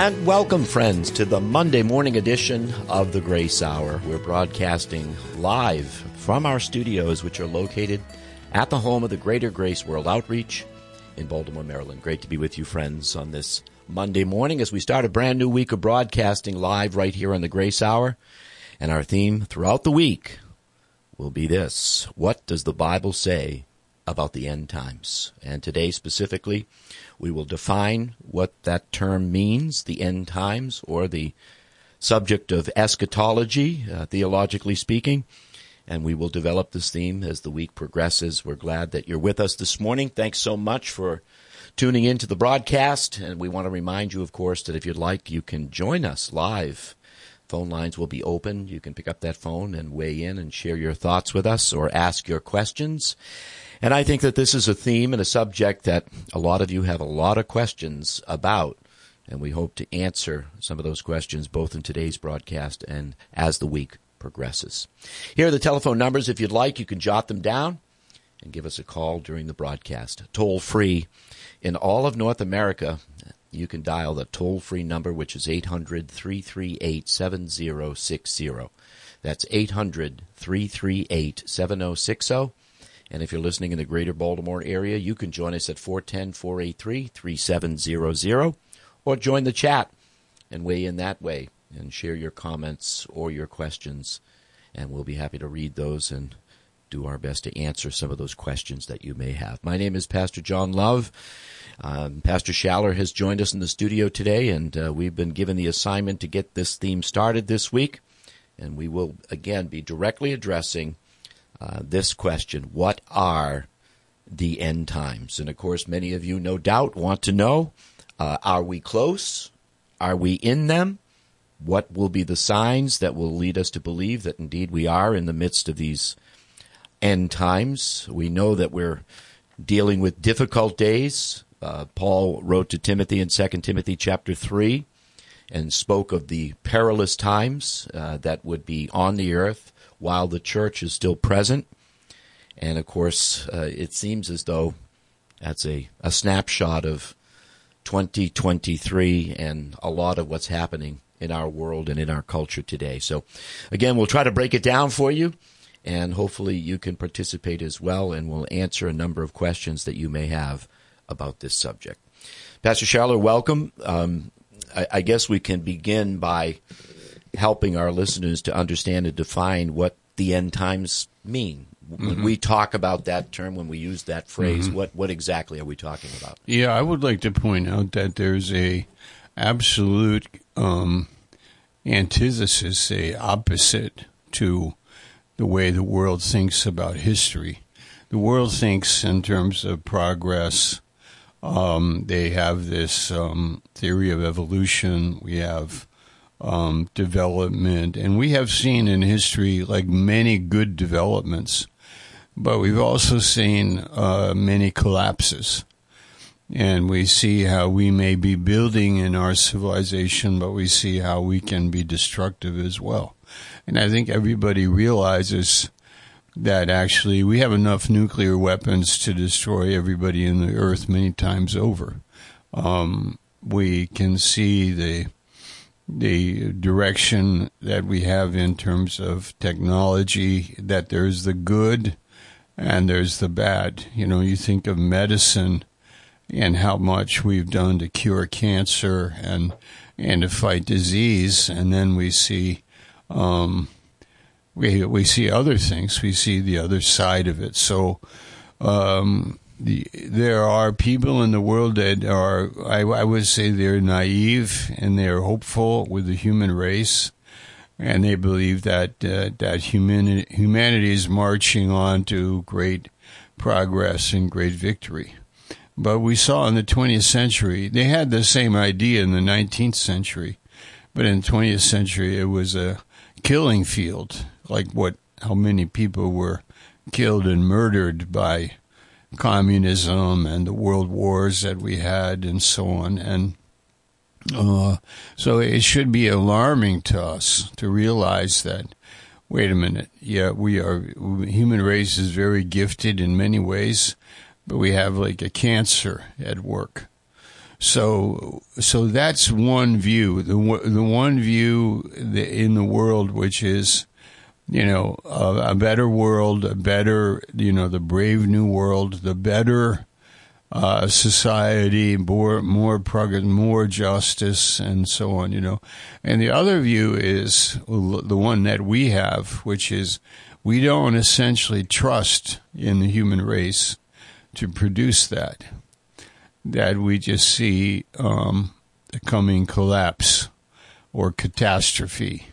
And welcome, friends, to the Monday morning edition of the Grace Hour. We're broadcasting live from our studios, which are located at the home of the Greater Grace World Outreach in Baltimore, Maryland. Great to be with you, friends, on this Monday morning as we start a brand new week of broadcasting live right here on the Grace Hour. And our theme throughout the week will be this: what does the Bible say about the end times? And today specifically, we will define what that term means, the end times, or the subject of eschatology, theologically speaking. And we will develop this theme as the week progresses. We're glad that you're with us this morning. Thanks so much for tuning in to the broadcast. And we want to remind you, of course, that if you'd like, you can join us live. Phone lines will be open. You can pick up that phone and weigh in and share your thoughts with us or ask your questions. And I think that this is a theme and a subject that a lot of you have a lot of questions about, and we hope to answer some of those questions both in today's broadcast and as the week progresses. Here are the telephone numbers. If you'd like, you can jot them down and give us a call during the broadcast. Toll free in all of North America. You can dial the toll-free number, which is 800-338-7060. That's 800-338-7060. And if you're listening in the greater Baltimore area, you can join us at 410-483-3700, or join the chat and weigh in that way and share your comments or your questions. And we'll be happy to read those and do our best to answer some of those questions that you may have. My name is Pastor John Love. Pastor Schaller has joined us in the studio today, and we've been given the assignment to get this theme started this week. And we will, again, be directly addressing this question: what are the end times? And, of course, many of you, no doubt, want to know, are we close? Are we in them? What will be the signs that will lead us to believe that, indeed, we are in the midst of these end times? We know that we're dealing with difficult days. Paul wrote to Timothy in 2 Timothy chapter 3 and spoke of the perilous times that would be on the earth while the church is still present. And, of course, it seems as though that's a snapshot of 2023 and a lot of what's happening in our world and in our culture today. So, again, we'll try to break it down for you, and hopefully you can participate as well, and we'll answer a number of questions that you may have about this subject. Pastor Schaller, welcome. I guess we can begin by helping our listeners to understand and define what the end times mean. When we talk about that term, when we use that phrase, what exactly are we talking about? Yeah, I would like to point out that there's a absolute antithesis, a opposite to the way the world thinks about history. The world thinks in terms of progress. They have this theory of evolution. We have development, and we have seen in history like many good developments, but we've also seen many collapses. And we see how we may be building in our civilization, but we see how we can be destructive as well. And I think everybody realizes that actually we have enough nuclear weapons to destroy everybody in the earth many times over. We can see the direction that we have in terms of technology, that there's the good and there's the bad. You know, you think of medicine and how much we've done to cure cancer and to fight disease, and then we see we see other things. We see the other side of it. So there are people in the world that are, I would say, they're naive and they're hopeful with the human race, and they believe that humanity is marching on to great progress and great victory. But we saw in the 20th century, they had the same idea in the 19th century, but in the 20th century it was a killing field, like how many people were killed and murdered by communism and the world wars that we had and so on. And so it should be alarming to us to realize that, wait a minute, human race is very gifted in many ways, but we have like a cancer at work. So that's one view. The one view in the world, which is, a better world, a better, the brave new world, the better society, more progress, more justice, and so on, And the other view is the one that we have, which is we don't essentially trust in the human race to produce that we just see the coming collapse or catastrophe.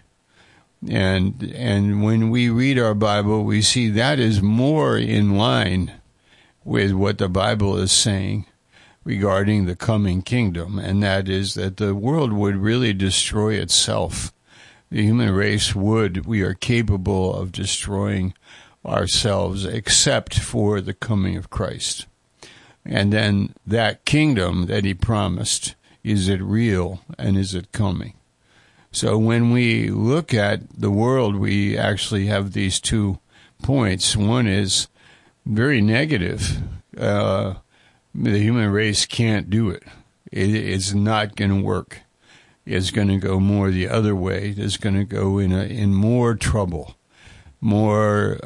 And when we read our Bible, we see that is more in line with what the Bible is saying regarding the coming kingdom, and that is that the world would really destroy itself. The human race we are capable of destroying ourselves except for the coming of Christ. And then that kingdom that he promised, is it real and is it coming? So when we look at the world, we actually have these 2 points. One is very negative. The human race can't do it. It's not going to work. It's going to go more the other way. It's going to go in more trouble, more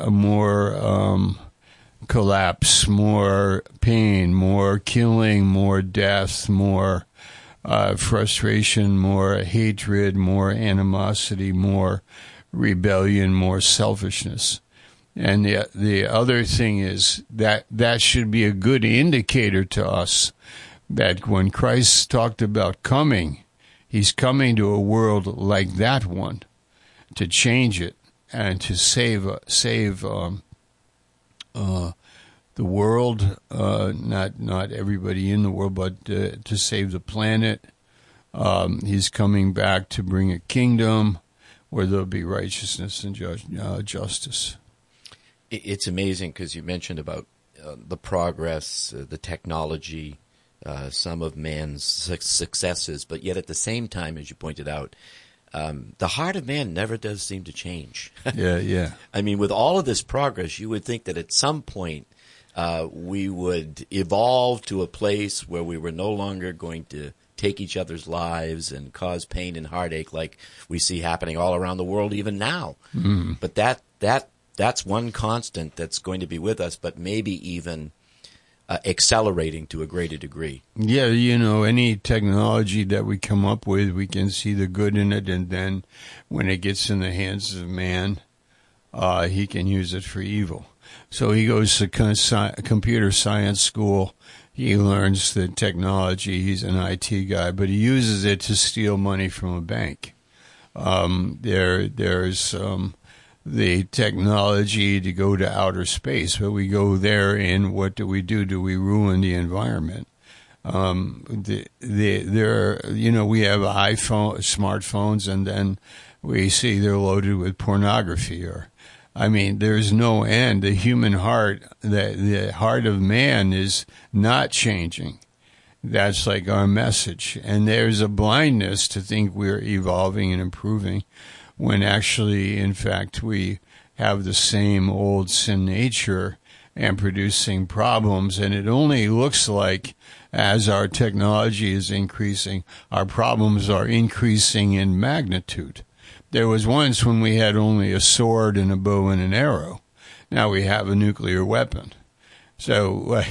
collapse, more pain, more killing, more death, more frustration, more hatred, more animosity, more rebellion, more selfishness. And the other thing is that should be a good indicator to us that when Christ talked about coming, he's coming to a world like that one to change it and to save the world, not everybody in the world, but to save the planet. He's coming back to bring a kingdom where there'll be righteousness and justice. It's amazing because you mentioned about the progress, the technology, some of man's successes, but yet at the same time, as you pointed out, the heart of man never does seem to change. Yeah. I mean, with all of this progress, you would think that at some point we would evolve to a place where we were no longer going to take each other's lives and cause pain and heartache like we see happening all around the world even now. Mm. But that's one constant that's going to be with us, but maybe even accelerating to a greater degree. Yeah, any technology that we come up with, we can see the good in it, and then when it gets in the hands of man, he can use it for evil. So he goes to computer science school. He learns the technology. He's an IT guy, but he uses it to steal money from a bank. There's the technology to go to outer space, but we go there, and what do? Do we ruin the environment? We have smartphones, and then we see they're loaded with pornography. There's no end. The human heart, the heart of man is not changing. That's like our message. And there's a blindness to think we're evolving and improving, when actually, in fact, we have the same old sin nature and producing problems. And it only looks like as our technology is increasing, our problems are increasing in magnitude. There was once when we had only a sword and a bow and an arrow. Now we have a nuclear weapon. So,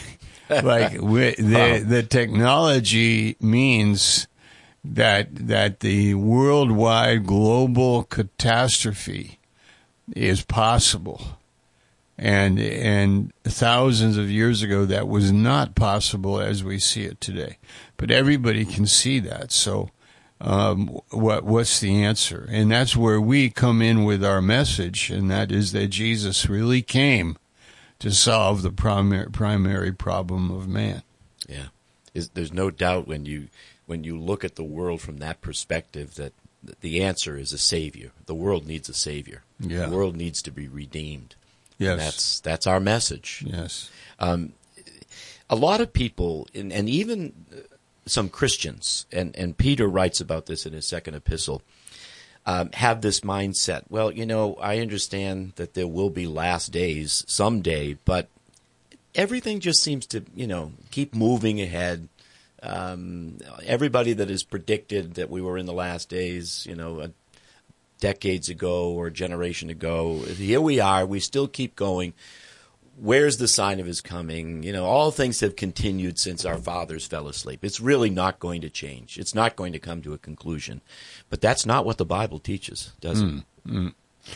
the technology means that the worldwide global catastrophe is possible. And thousands of years ago, that was not possible as we see it today. But everybody can see that. So what's the answer? And that's where we come in with our message, and that is that Jesus really came to solve the primary problem of man. Yeah. There's no doubt when you look at the world from that perspective that the answer is a savior. The world needs a savior. Yeah. The world needs to be redeemed. Yes. That's our message. Yes. A lot of people, and even some Christians, and Peter writes about this in his second epistle, have this mindset. Well, I understand that there will be last days someday, but everything just seems to, keep moving ahead. Everybody that has predicted that we were in the last days, decades ago or a generation ago, here we are. We still keep going. Where's the sign of his coming? All things have continued since our fathers fell asleep. It's really not going to change. It's not going to come to a conclusion. But that's not what the Bible teaches, does it?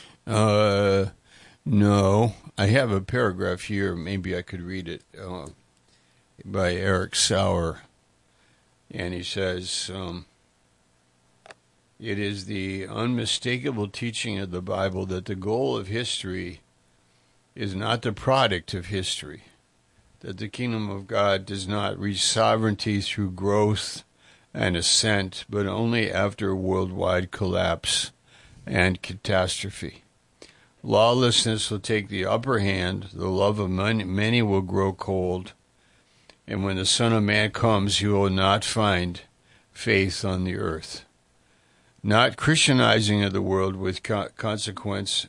No. I have a paragraph here. Maybe I could read it by Eric Sauer. And he says, it is the unmistakable teaching of the Bible that the goal of history is not the product of history, that the kingdom of God does not reach sovereignty through growth and ascent, but only after worldwide collapse and catastrophe. Lawlessness will take the upper hand, the love of many will grow cold, and when the Son of Man comes, he will not find faith on the earth. Not Christianizing of the world with consequent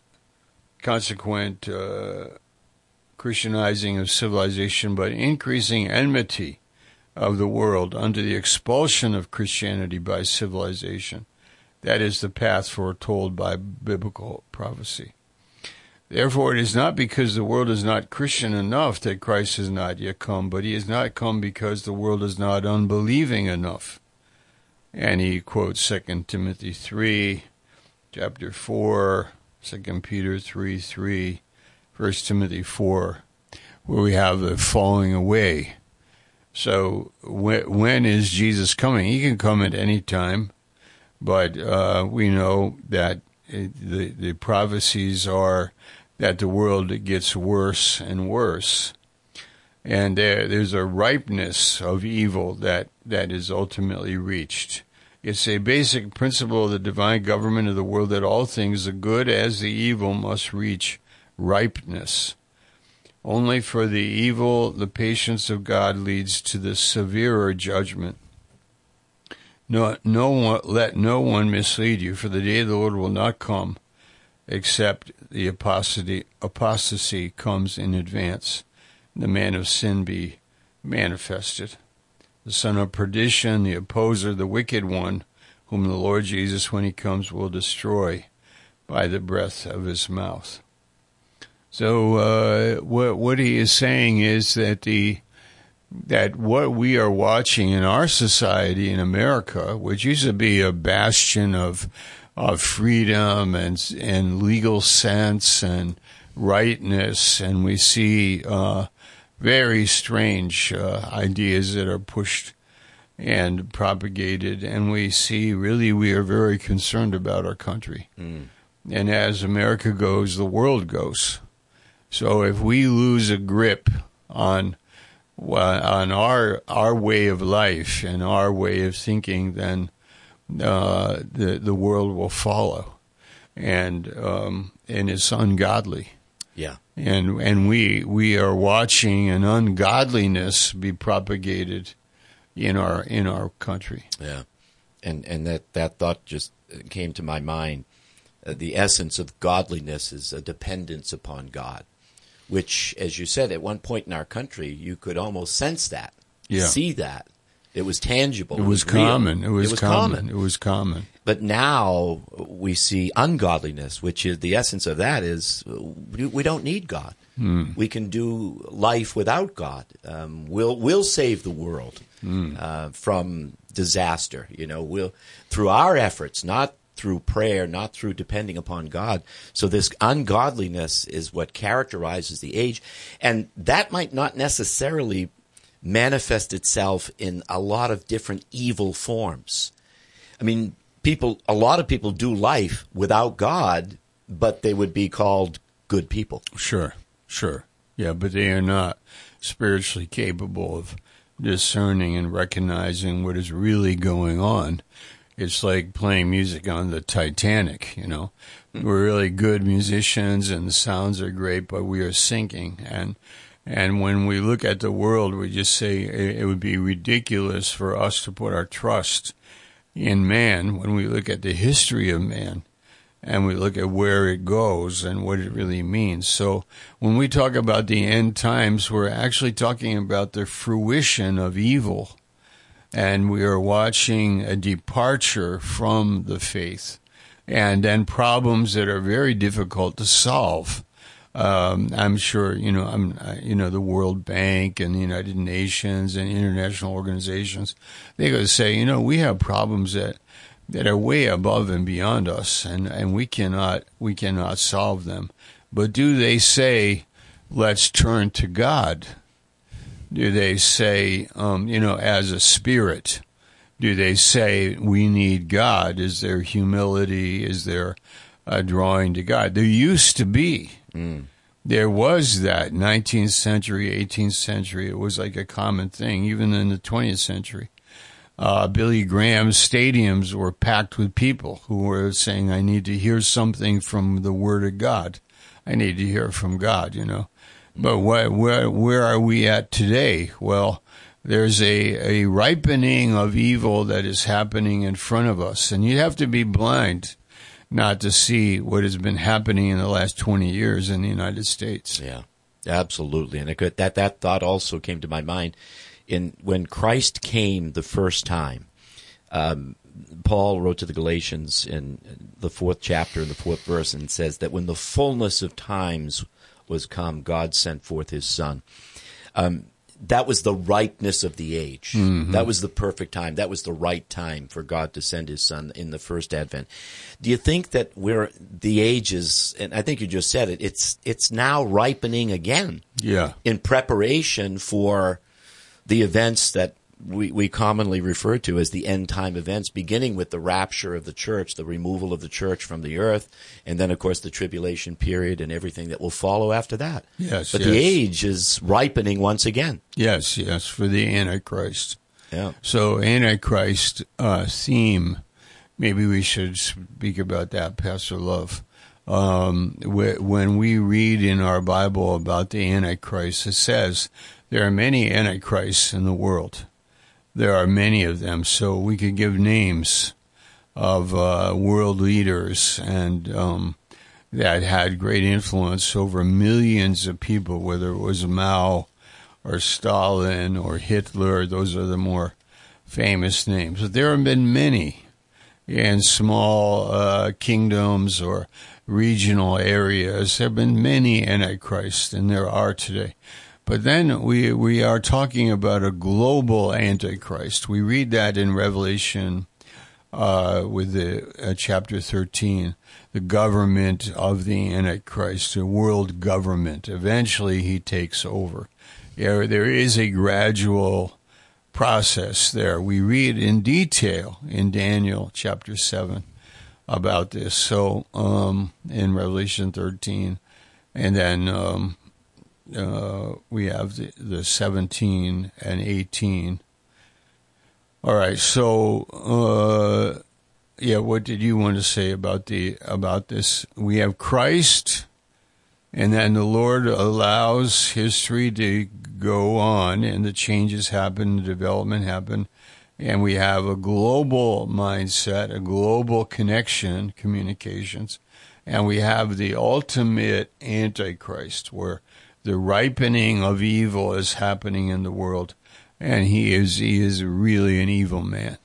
Christianizing of civilization, but increasing enmity of the world under the expulsion of Christianity by civilization. That is the path foretold by biblical prophecy. Therefore, it is not because the world is not Christian enough that Christ has not yet come, but he has not come because the world is not unbelieving enough. And he quotes 2 Timothy 3, chapter 4, 2 Peter 3:3, 1 Timothy 4, where we have the falling away. So when is Jesus coming? He can come at any time, but we know that the prophecies are that the world gets worse and worse. And there's a ripeness of evil that is ultimately reached. It's a basic principle of the divine government of the world that all things, the good as the evil, must reach ripeness. Only for the evil, the patience of God leads to the severer judgment. Let no one mislead you, for the day of the Lord will not come except the apostasy comes in advance, the man of sin be manifested, the son of perdition, the opposer, the wicked one, whom the Lord Jesus, when he comes, will destroy by the breath of his mouth. So what he is saying is that what we are watching in our society in America, which used to be a bastion of freedom and legal sense and rightness, and we see very strange ideas that are pushed and propagated, and we see really we are very concerned about our country. And as America goes, the world goes. So if we lose a grip on our way of life and our way of thinking, then the world will follow, and it's ungodly. Yeah, and we are watching an ungodliness be propagated in our country. Yeah, and that thought just came to my mind. The essence of godliness is a dependence upon God, which, as you said, at one point in our country, you could almost sense that, see that. It was tangible. It was common. It was common. It was common. But now we see ungodliness, which is the essence of that is we don't need God. We can do life without God. We'll save the world from disaster. We'll through our efforts, not through prayer, not through depending upon God. So this ungodliness is what characterizes the age, and that might not necessarily manifest itself in a lot of different evil forms. I mean, a lot of people do life without God, but they would be called good people. Sure. Yeah, but they are not spiritually capable of discerning and recognizing what is really going on. It's like playing music on the Titanic, We're really good musicians and the sounds are great, but we are sinking. And when we look at the world, we just say it would be ridiculous for us to put our trust in man when we look at the history of man and we look at where it goes and what it really means. So when we talk about the end times, we're actually talking about the fruition of evil and we are watching a departure from the faith, and then problems that are very difficult to solve. I'm sure, the World Bank and the United Nations and international organizations, they're going to say, we have problems that are way above and beyond us, and we cannot solve them. But do they say, let's turn to God? Do they say, as a spirit? Do they say we need God? Is there humility? Is there a drawing to God? There used to be. There was that 19th century, 18th century. It was like a common thing, even in the 20th century. Billy Graham's stadiums were packed with people who were saying, I need to hear something from the Word of God. I need to hear from God, But where are we at today? Well, there's a ripening of evil that is happening in front of us, and you have to be blind not to see what has been happening in the last 20 years in the United States. Yeah, absolutely. And that thought also came to my mind when Christ came the first time. Paul wrote to the Galatians in the 4th chapter, in the 4th verse, and says that when the fullness of times was come, God sent forth his Son. That was the ripeness of the age. Mm-hmm. That was the perfect time. That was the right time for God to send his Son in the first advent. Do you think that the age is, and I think you just said it, it's now ripening again? Yeah. In preparation for the events that we commonly refer to as the end time events, beginning with the rapture of the church, the removal of the church from the earth, and then, of course, the tribulation period and everything that will follow after that. Yes, but the age is ripening once again. Yes, for the Antichrist. Yeah. So Antichrist theme, maybe we should speak about that, Pastor Love. When we read in our Bible about the Antichrist, it says there are many Antichrists in the world. There are many of them, so we could give names of world leaders and that had great influence over millions of people, whether it was Mao or Stalin or Hitler. Those are the more famous names. But there have been many in small kingdoms or regional areas. There have been many Antichrists, and there are today. But then we are talking about a global Antichrist. We read that in Revelation with the chapter 13, the government of the Antichrist, the world government. Eventually he takes over. There is a gradual process there. We read in detail in Daniel chapter 7 about this. So in Revelation 13, and then we have the 17 and 18. All right, so what did you want to say about this? We have Christ, and then the Lord allows history to go on, and the changes happen, the development happen, and we have a global mindset, a global connection, communications, and we have the ultimate Antichrist, where the ripening of evil is happening in the world, and he is really an evil man.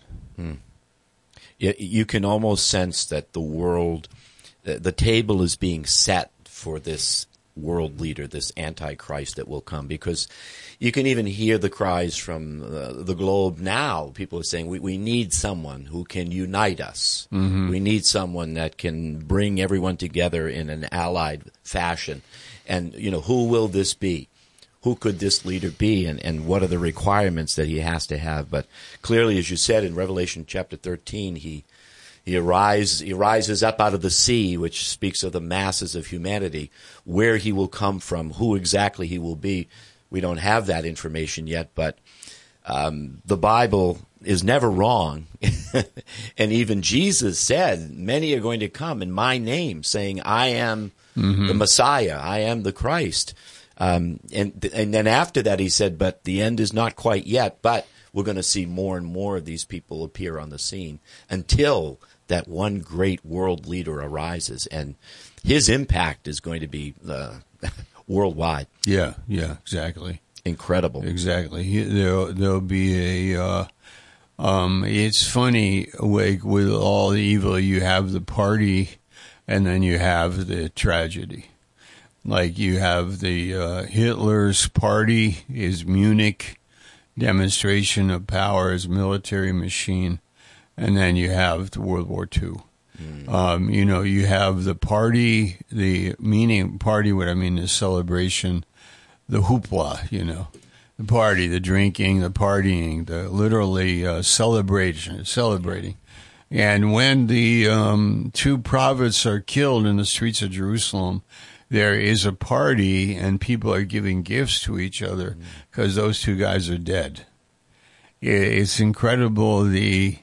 You can almost sense that the world, the table is being set for this world leader, this Antichrist that will come, because you can even hear the cries from the globe now. People are saying, we need someone who can unite us. Mm-hmm. We need someone that can bring everyone together in an allied fashion. And, who will this be? Who could this leader be? And what are the requirements that he has to have? But clearly, as you said in Revelation chapter 13, he rises up out of the sea, which speaks of the masses of humanity. Where he will come from, who exactly he will be, we don't have that information yet. But the Bible is never wrong. And even Jesus said, many are going to come in my name, saying, I am the Messiah, I am the Christ. And then after that he said, but the end is not quite yet, but we're going to see more and more of these people appear on the scene until that one great world leader arises. And his impact is going to be worldwide. Yeah, exactly. Incredible. Exactly. There'll be It's funny, like with all the evil, you have the party and then you have the tragedy. Like you have the Hitler's party, his Munich demonstration of power, his military machine, and then you have the World War II. You have the party, the celebration, the hoopla, the party, the drinking, the partying, the literally celebrating. And when the two prophets are killed in the streets of Jerusalem, there is a party and people are giving gifts to each other because those two guys are dead. It's incredible the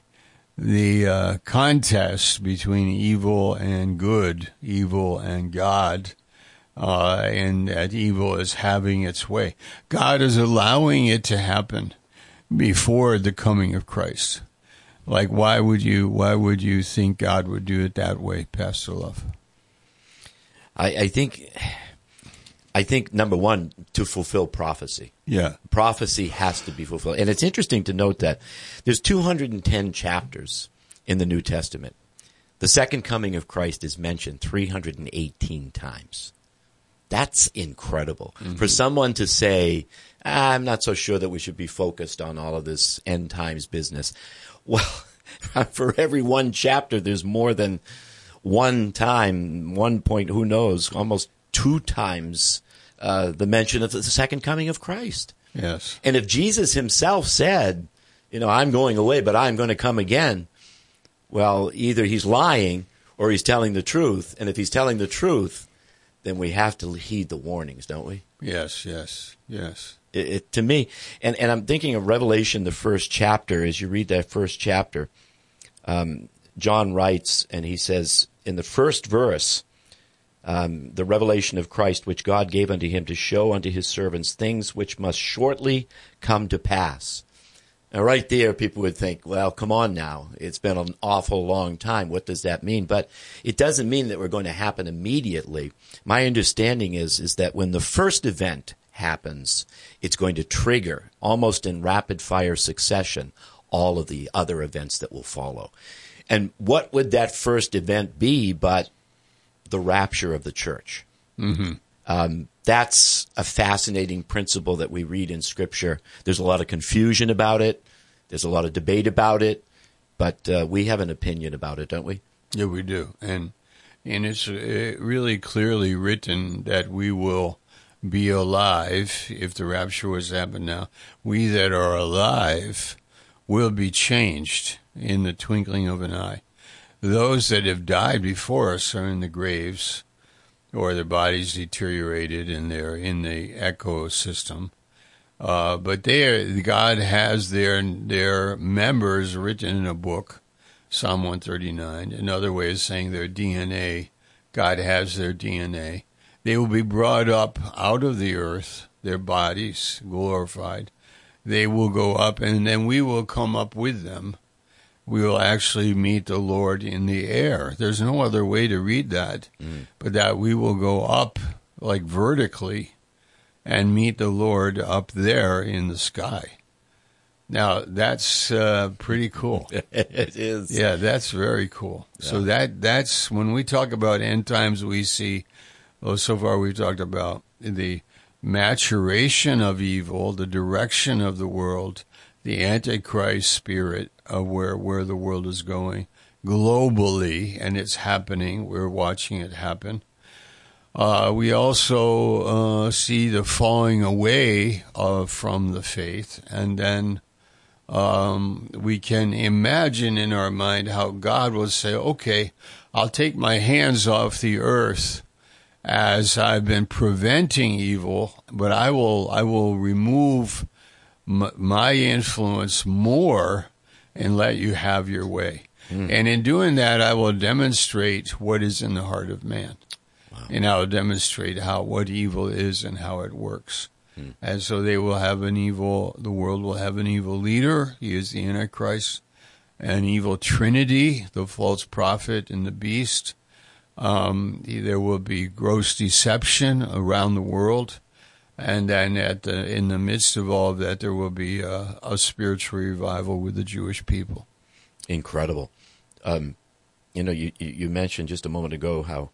contest between evil and good, evil and God, and that evil is having its way. God is allowing it to happen before the coming of Christ. Like, why would you think God would do it that way, Pastor Love? I think number one, to fulfill prophecy. Yeah. Prophecy has to be fulfilled. And it's interesting to note that there's 210 chapters in the New Testament. The second coming of Christ is mentioned 318 times. That's incredible. Mm-hmm. For someone to say, I'm not so sure that we should be focused on all of this end times business. Well, for every one chapter, there's more than one time, 1 point, who knows, almost 2 times the mention of the second coming of Christ. Yes. And if Jesus himself said, I'm going away, but I'm going to come again, well, either he's lying or he's telling the truth. And if he's telling the truth, then we have to heed the warnings, don't we? Yes. To me, and I'm thinking of Revelation, the first chapter. As you read that first chapter, John writes, and he says in the first verse, the revelation of Christ, which God gave unto him to show unto his servants things which must shortly come to pass. Now, right there, people would think, well, come on now. It's been an awful long time. What does that mean? But it doesn't mean that we're going to happen immediately. My understanding is that when the first event happens, it's going to trigger, almost in rapid-fire succession, all of the other events that will follow. And what would that first event be but the rapture of the church? Mm-hmm. That's a fascinating principle that we read in Scripture. There's a lot of confusion about it. There's a lot of debate about it. But we have an opinion about it, don't we? Yeah, we do. And it's really clearly written that we will be alive if the rapture was to happen now. We that are alive will be changed in the twinkling of an eye. Those that have died before us are in the graves, or their bodies deteriorated and they're in the ecosystem. But God has their members written in a book, Psalm 139. Another way of saying their DNA. God has their DNA. They will be brought up out of the earth, their bodies glorified. They will go up, and then we will come up with them. We will actually meet the Lord in the air. There's no other way to read that, but that we will go up, like vertically, and meet the Lord up there in the sky. Now, that's pretty cool. It is. Yeah, that's very cool. Yeah. So that's when we talk about end times, we see, so far we've talked about the maturation of evil, the direction of the world, the Antichrist spirit of where the world is going globally, and it's happening. We're watching it happen. We also see the falling away from the faith, and then we can imagine in our mind how God will say, okay, I'll take my hands off the earth as I've been preventing evil, but I will remove my influence more and let you have your way. And in doing that, I will demonstrate what is in the heart of man. Wow. And I will demonstrate what evil is and how it works. And so the world will have an evil leader. He is the Antichrist, an evil trinity, the false prophet and the beast. There will be gross deception around the world. And then in the midst of all of that, there will be a spiritual revival with the Jewish people. Incredible. You mentioned just a moment ago how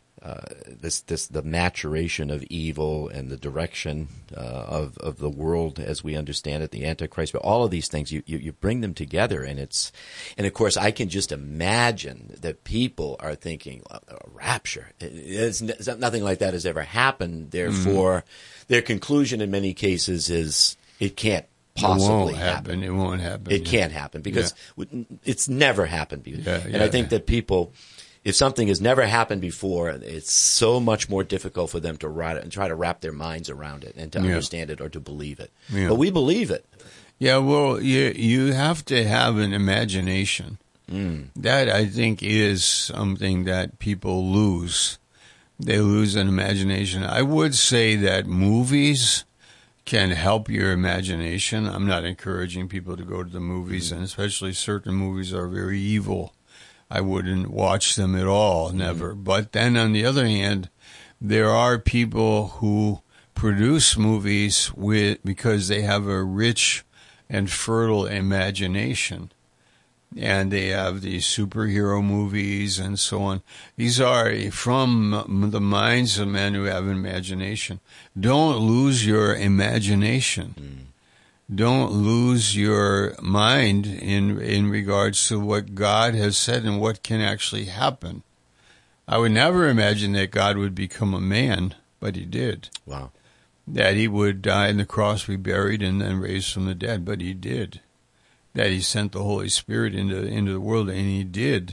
the maturation of evil and the direction of the world as we understand it, the Antichrist, but all of these things, you bring them together, and of course I can just imagine that people are thinking, rapture, nothing like that has ever happened, therefore their conclusion in many cases is it can't possibly happen. It won't happen. It can't happen because it's never happened before. And I think that people, if something has never happened before, it's so much more difficult for them to write it and try to wrap their minds around it and to understand it or to believe it. Yeah. But we believe it. Yeah, well, you have to have an imagination. That, I think, is something that people lose. They lose an imagination. I would say that movies can help your imagination. I'm not encouraging people to go to the movies, and especially certain movies are very evil. I wouldn't watch them at all, never. But then on the other hand, there are people who produce movies because they have a rich and fertile imagination. And they have these superhero movies and so on. These are from the minds of men who have imagination. Don't lose your imagination. Don't lose your mind in regards to what God has said and what can actually happen. I would never imagine that God would become a man, but he did. Wow. That he would die on the cross, be buried, and then raised from the dead, but he did. That he sent the Holy Spirit into the world, and he did.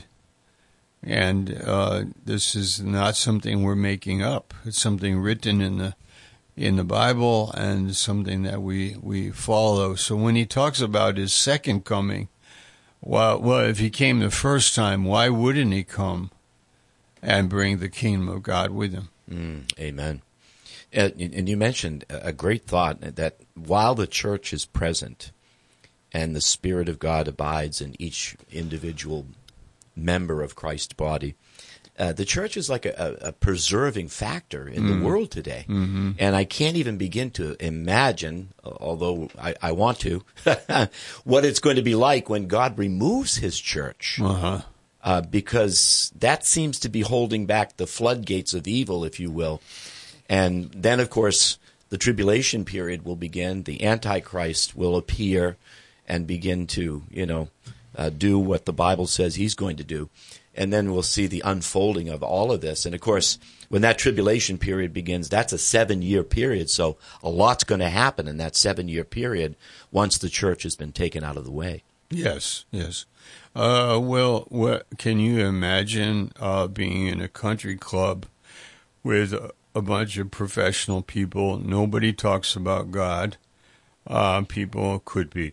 And this is not something we're making up. It's something written in the Bible and something that we follow. So when he talks about his second coming, well, if he came the first time, why wouldn't he come and bring the kingdom of God with him? Amen. And you mentioned a great thought, that while the church is present and the Spirit of God abides in each individual member of Christ's body, the church is like a preserving factor in the world today. And I can't even begin to imagine, although I want to, what it's going to be like when God removes his church. Because that seems to be holding back the floodgates of evil, if you will. And then, of course, the tribulation period will begin. The Antichrist will appear and begin to, do what the Bible says he's going to do. And then we'll see the unfolding of all of this. And, of course, when that tribulation period begins, that's a 7-year period. So a lot's going to happen in that 7-year period once the church has been taken out of the way. Yes. Well, can you imagine being in a country club with a bunch of professional people? Nobody talks about God. People could be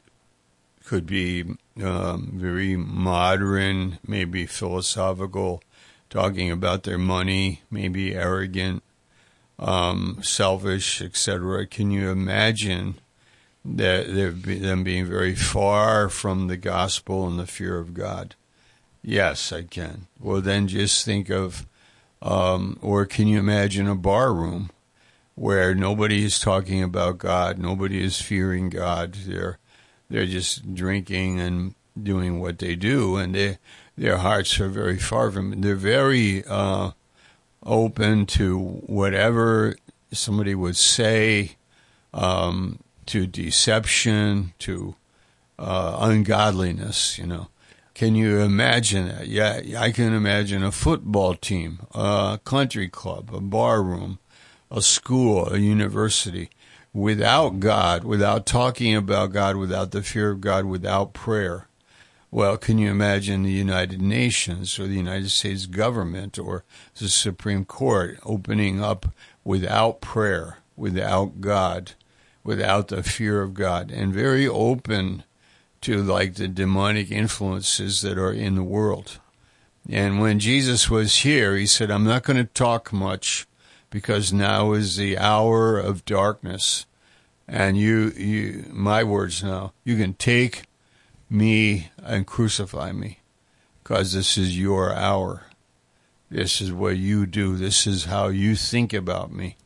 very modern, maybe philosophical, talking about their money, maybe arrogant, selfish, etc. Can you imagine that them being very far from the gospel and the fear of God? Yes, I can. Well, then just think of, or can you imagine a bar room where nobody is talking about God, nobody is fearing God, they're just drinking and doing what they do, and their hearts are very far from it. They're very open to whatever somebody would say, to deception, to ungodliness, Can you imagine that? Yeah, I can imagine a football team, a country club, a bar room, a school, a university, without God, without talking about God, without the fear of God, without prayer. Well, can you imagine the United Nations or the United States government or the Supreme Court opening up without prayer, without God, without the fear of God, and very open to like the demonic influences that are in the world? And when Jesus was here, he said, I'm not going to talk much, because now is the hour of darkness. And you, my words now, you can take me and crucify me, because this is your hour. This is what you do. This is how you think about me.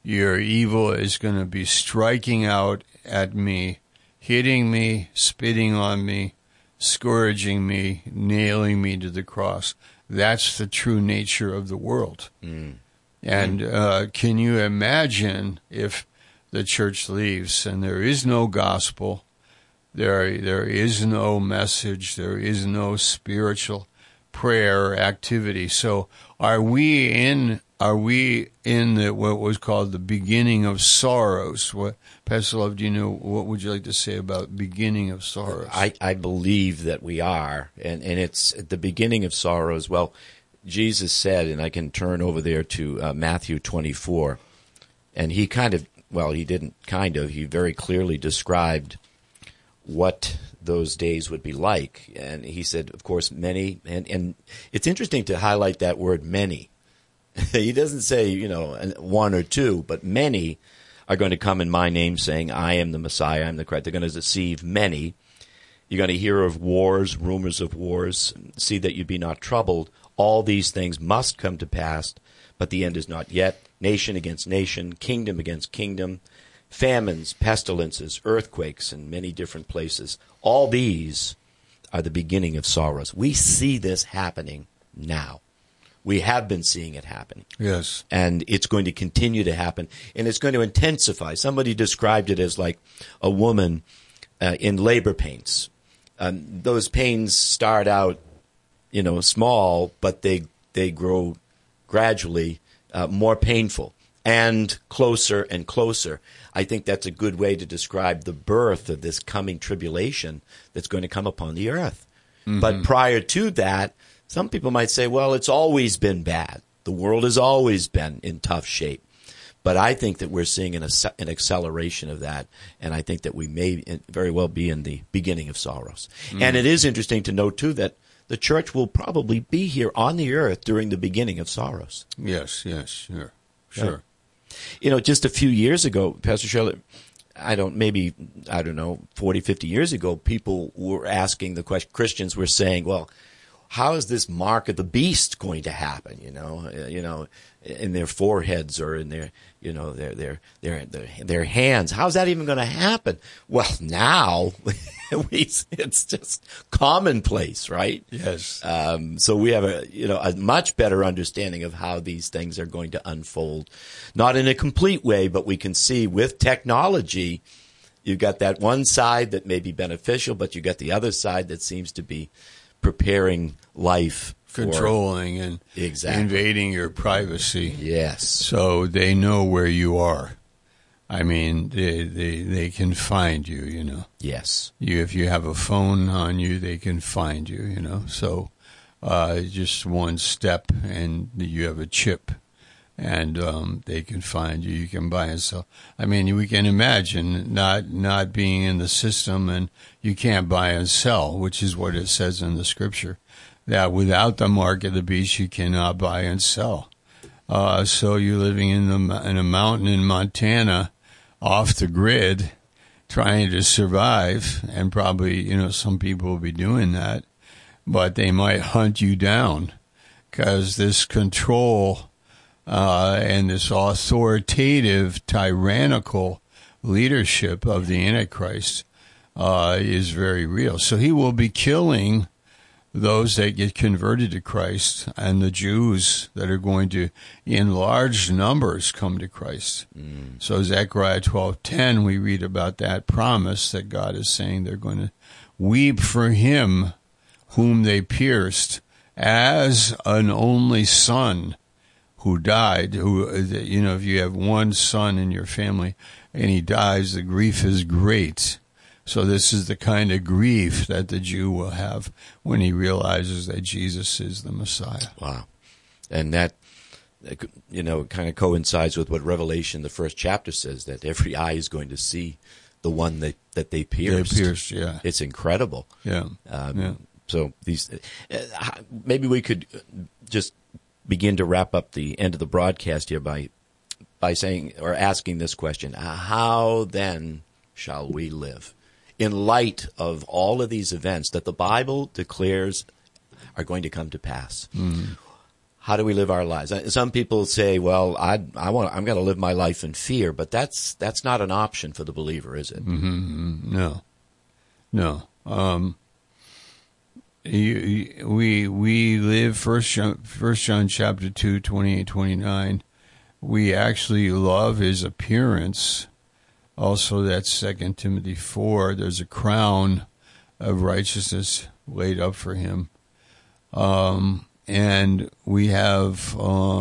Your evil is going to be striking out at me, hitting me, spitting on me, scourging me, nailing me to the cross. That's the true nature of the world. Mm. And can you imagine if the church leaves and there is no gospel, there is no message, there is no spiritual prayer activity? So are we in what was called the beginning of sorrows? What, Pastor Love, do you know, what would you like to say about beginning of sorrows? I believe that we are, and it's at the beginning of sorrows. Well, Jesus said, and I can turn over there to Matthew 24, and he he very clearly described what those days would be like. And he said, of course, many, and it's interesting to highlight that word many. He doesn't say, one or two, but many are going to come in my name saying, I am the Messiah, I'm the Christ. They're going to deceive many. You're going to hear of wars, rumors of wars, see that you be not troubled. All these things must come to pass, but the end is not yet. Nation against nation, kingdom against kingdom, famines, pestilences, earthquakes in many different places. All these are the beginning of sorrows. We see this happening now. We have been seeing it happen. Yes. And it's going to continue to happen, and it's going to intensify. Somebody described it as like a woman in labor pains. Those pains start out, small, but they grow gradually more painful and closer and closer. I think that's a good way to describe the birth of this coming tribulation that's going to come upon the earth. Mm-hmm. But prior to that, some people might say, well, it's always been bad. The world has always been in tough shape. But I think that we're seeing an acceleration of that, and I think that we may very well be in the beginning of sorrows. Mm. And it is interesting to note, too, that the church will probably be here on the earth during the beginning of sorrows. Yes, sure. Just a few years ago, Pastor Shirley, 40, 50 years ago, people were asking the question, Christians were saying, well, how is this mark of the beast going to happen? In their foreheads or in their hands. How's that even going to happen? Well, now it's just commonplace, right? Yes. So we have a much better understanding of how these things are going to unfold, not in a complete way, but we can see with technology. You've got that one side that may be beneficial, but you got the other side that seems to be preparing life, controlling and invading your privacy. Yes. So they know where you are. I mean, they can find you, Yes. If you have a phone on you, they can find you, So just one step and you have a chip and they can find you. You can buy and sell. I mean, we can imagine not being in the system, and you can't buy and sell, which is what it says in the scripture, that without the mark of the beast, you cannot buy and sell. So you're living in a mountain in Montana, off the grid, trying to survive, and probably, some people will be doing that, but they might hunt you down because this control and this authoritative, tyrannical leadership of the Antichrist is very real. So he will be killing those that get converted to Christ and the Jews that are going to, in large numbers, come to Christ. Mm. So Zechariah 12:10, we read about that promise that God is saying they're going to weep for him whom they pierced as an only son who died. If you have one son in your family and he dies, the grief is great. So this is the kind of grief that the Jew will have when he realizes that Jesus is the Messiah. Wow. And that, kind of coincides with what Revelation, the first chapter, says, that every eye is going to see the one that they pierced. They pierced, yeah. It's incredible. Yeah. So maybe we could just begin to wrap up the end of the broadcast here by saying or asking this question: how then shall we live in light of all of these events that the Bible declares are going to come to pass? Mm-hmm. How do we live our lives? Some people say, "Well, I'm going to live my life in fear," but that's not an option for the believer, is it? Mm-hmm. No. We live First John chapter 2, 28, 29. We actually love his appearance. Also, that's 2 Timothy 4. There's a crown of righteousness laid up for him. And we have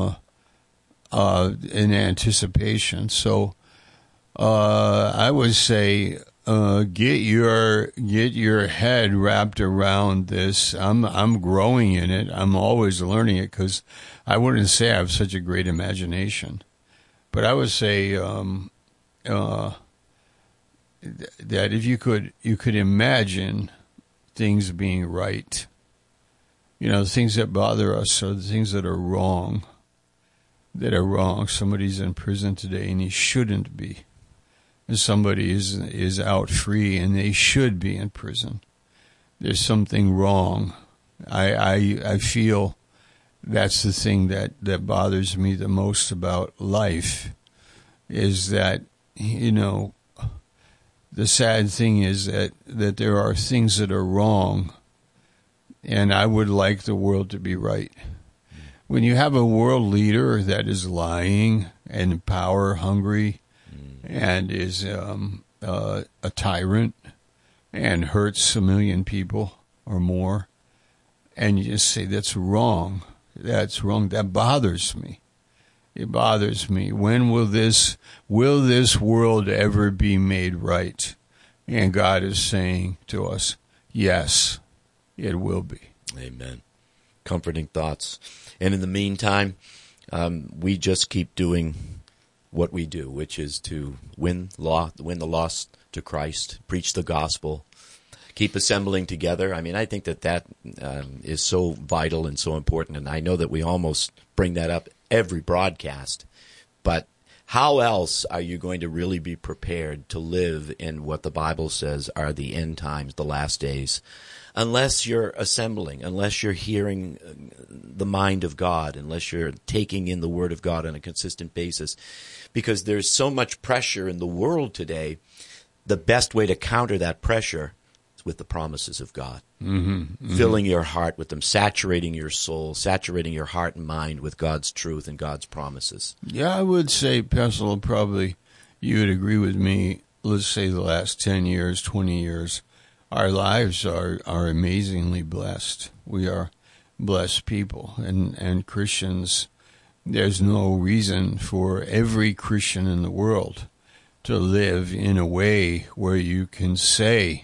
an anticipation. So I would say get your head wrapped around this. I'm growing in it. I'm always learning it because I wouldn't say I have such a great imagination, but I would say that if you could imagine things being right. The things that bother us are the things that are wrong. Somebody's in prison today and he shouldn't be. And somebody is out free and they should be in prison. There's something wrong. I feel that's the thing that bothers me the most about life, is that, the sad thing is that there are things that are wrong. And I would like the world to be right. When you have a world leader that is lying and power hungry and is a tyrant and hurts 1 million people or more, and you just say, that's wrong, that bothers me. It bothers me. When will this world ever be made right? And God is saying to us, yes. It will be. Amen. Comforting thoughts. And in the meantime, we just keep doing what we do, which is to win the lost to Christ, preach the gospel, keep assembling together. I mean, I think that is so vital and so important, and I know that we almost bring that up every broadcast. But how else are you going to really be prepared to live in what the Bible says are the end times, the last days? Unless you're assembling, unless you're hearing the mind of God, unless you're taking in the Word of God on a consistent basis. Because there's so much pressure in the world today, the best way to counter that pressure is with the promises of God. Filling your heart with them, saturating your soul, saturating your heart and mind with God's truth and God's promises. Yeah, I would say, Pestle, probably you would agree with me, let's say the last 10 years, 20 years, our lives are amazingly blessed. We are blessed people, and Christians, there's no reason for every Christian in the world to live in a way where you can say,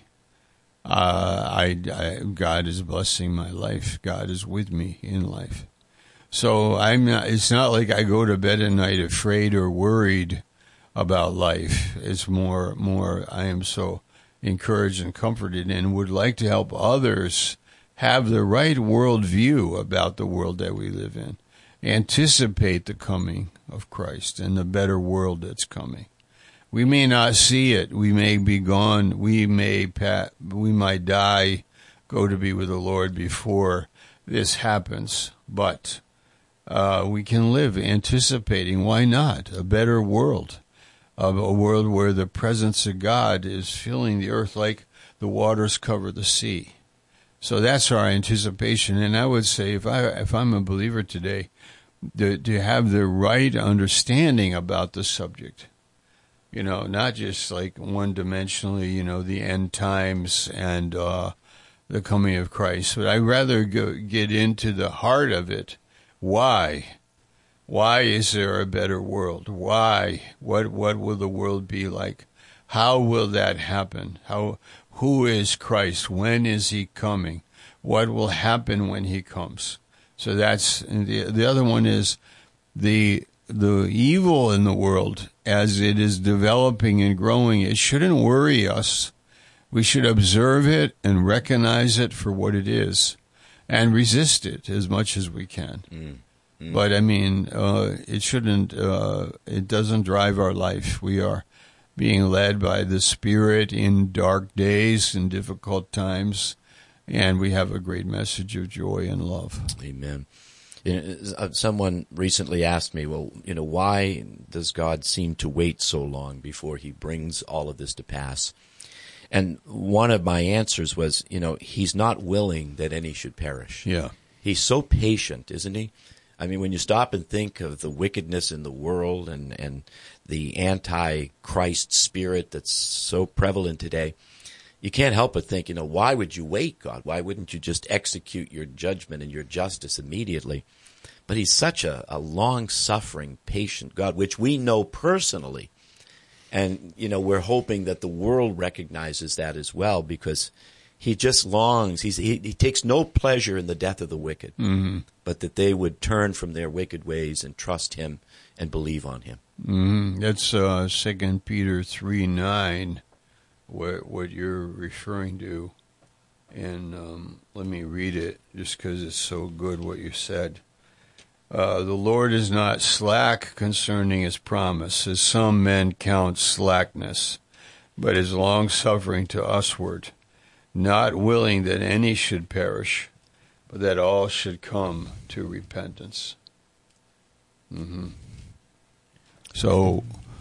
God is blessing my life. God is with me in life. So it's not like I go to bed at night afraid or worried about life. It's more I am so encouraged and comforted and would like to help others have the right worldview about the world that we live in. Anticipate the coming of Christ and the better world that's coming. We may not see it. We may be gone. We might die, go to be with the Lord before this happens. But we can live anticipating, why not, a better world. A world where the presence of God is filling the earth like the waters cover the sea. So that's our anticipation. And I would say if I'm a believer today, to have the right understanding about the subject, not just like one-dimensionally, the end times and the coming of Christ, but I'd rather get into the heart of it. Why? Why is there a better world? Why? What will the world be like? How will that happen? Who is Christ? When is he coming? What will happen when he comes? So that's the other one is the evil in the world as it is developing and growing. It shouldn't worry us. We should observe it and recognize it for what it is and resist it as much as we can. But it shouldn't, it doesn't drive our life. We are being led by the Spirit in dark days and difficult times, and we have a great message of joy and love. Amen. Someone recently asked me, well, why does God seem to wait so long before he brings all of this to pass? And one of my answers was, he's not willing that any should perish. Yeah. He's so patient, isn't he? I mean, when you stop and think of the wickedness in the world and the anti-Christ spirit that's so prevalent today, you can't help but think, why would you wait, God? Why wouldn't you just execute your judgment and your justice immediately? But he's such a long-suffering, patient God, which we know personally. And, we're hoping that the world recognizes that as well, because he just longs. He takes no pleasure in the death of the wicked, but that they would turn from their wicked ways and trust him and believe on him. That's 2 Peter 3:9, what you're referring to. And let me read it just because it's so good what you said. The Lord is not slack concerning his promise, as some men count slackness, but is long-suffering to usward, not willing that any should perish, but that all should come to repentance. So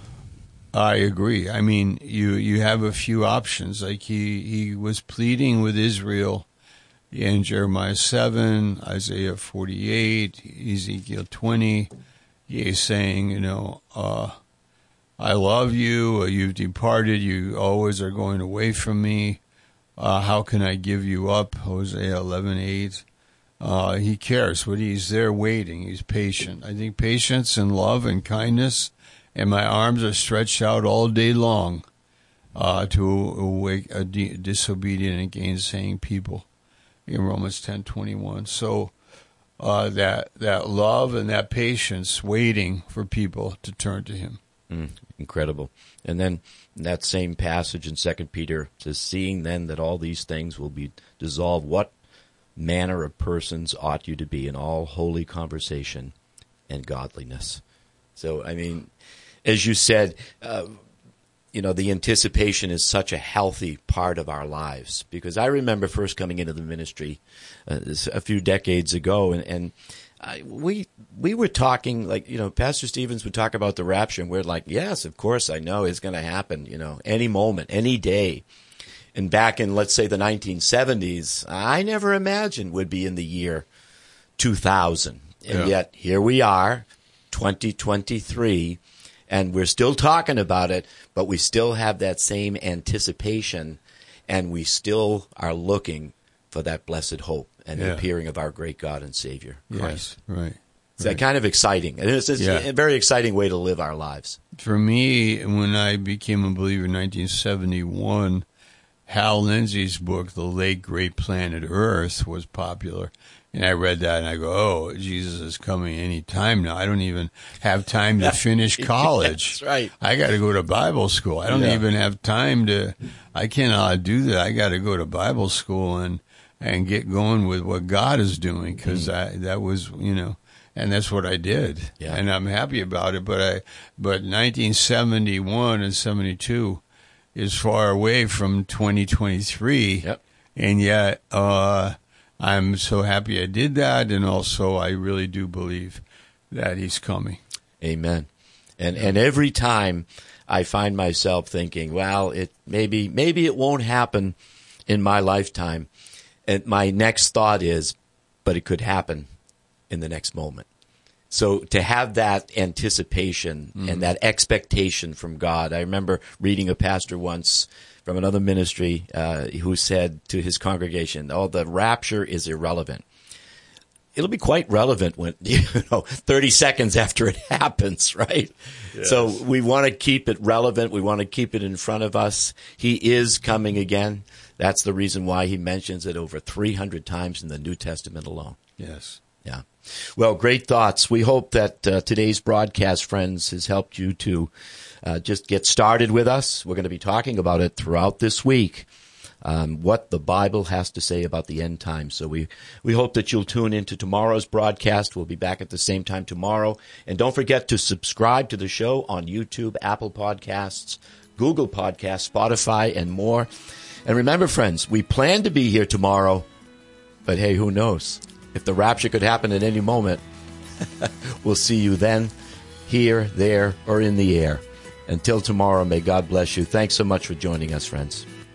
I agree. I mean, you have a few options. Like he was pleading with Israel in Jeremiah 7, Isaiah 48, Ezekiel 20. He's saying, I love you. You've departed. You always are going away from me. How can I give you up? Hosea 11:8. He cares, but he's there waiting. He's patient. I think patience and love and kindness, and my arms are stretched out all day long to awake a disobedient and gainsaying people. In Romans 10:21. So that love and that patience, waiting for people to turn to him. Incredible. And then in that same passage in 2 Peter says, seeing then that all these things will be dissolved, what manner of persons ought you to be in all holy conversation and godliness? So, I mean, as you said, the anticipation is such a healthy part of our lives, because I remember first coming into the ministry a few decades ago, and we were talking like, Pastor Stevens would talk about the rapture, and we're like, yes, of course, I know it's going to happen, any moment, any day. And back in, let's say, the 1970s, I never imagined would be in the year 2000. And yet here we are, 2023, and we're still talking about it, but we still have that same anticipation, and we still are looking for that blessed hope and the appearing of our great God and Savior, Christ. Yes, right. It's kind of exciting. And it's a very exciting way to live our lives. For me, when I became a believer in 1971, Hal Lindsey's book, The Late Great Planet Earth, was popular. And I read that and I go, oh, Jesus is coming any time now. I don't even have time to finish college. That's right. I got to go to Bible school. I don't even have time I cannot do that. I got to go to Bible school and get going with what God is doing, because that was, and that's what I did. Yeah. And I'm happy about it. But 1971 and 72 is far away from 2023. Yep. And yet, I'm so happy I did that, and also I really do believe that he's coming. Amen. And every time I find myself thinking, well, maybe it won't happen in my lifetime, and my next thought is, but it could happen in the next moment. So to have that anticipation and that expectation from God. I remember reading a pastor once from another ministry who said to his congregation, the rapture is irrelevant. It'll be quite relevant when, 30 seconds after it happens, right? Yes. So we want to keep it relevant. We want to keep it in front of us. He is coming again. That's the reason why he mentions it over 300 times in the New Testament alone. Yes. Yeah. Well, great thoughts. We hope that today's broadcast, friends, has helped you to just get started with us. We're going to be talking about it throughout this week, what the Bible has to say about the end times. So we hope that you'll tune into tomorrow's broadcast. We'll be back at the same time tomorrow. And don't forget to subscribe to the show on YouTube, Apple Podcasts, Google Podcasts, Spotify, and more. And remember, friends, we plan to be here tomorrow, but hey, who knows? If the rapture could happen at any moment, We'll see you then, here, there, or in the air. Until tomorrow, may God bless you. Thanks so much for joining us, friends.